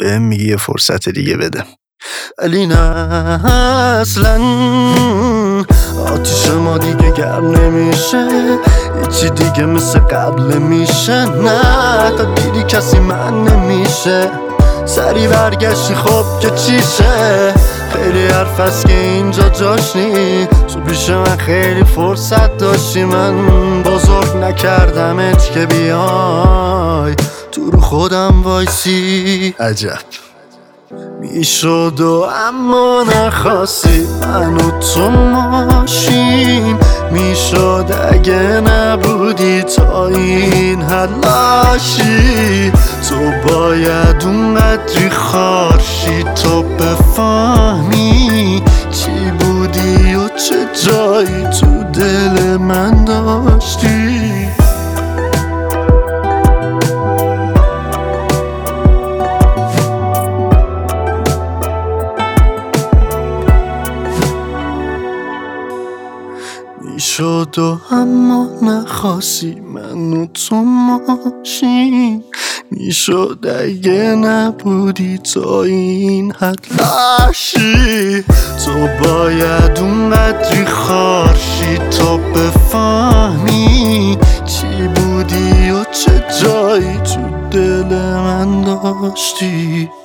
بهم میگی یه فرصت دیگه بده. ولی نه اصلا آتیش ما دیگه گرم نمیشه، هیچی دیگه مثل قبل میشه. نه تا دیدی کسی من نمیشه، سری برگشتی خب که چیشه. خیلی حرف هست که اینجا جاش نی، تو پیش من خیلی فرصت داشتی، من بزرگ نکردمت که بیای تو رو خودم وایسی. عجب میشد و اما نخواستی من و تو ماشیم، میشد اگه نبودی تا این حد لاشی. تو باید اونقدری خارشی تو بفهمی چی بودی و چه جایی تو دل من داشتی. میشد و اما نخواستی من و تو ماشیم، میشد اگه نبودی تا این حد لاشی. تو باید اونقدری خارشی تو بفهمی چی بودی و چه جایی تو دل من داشتی.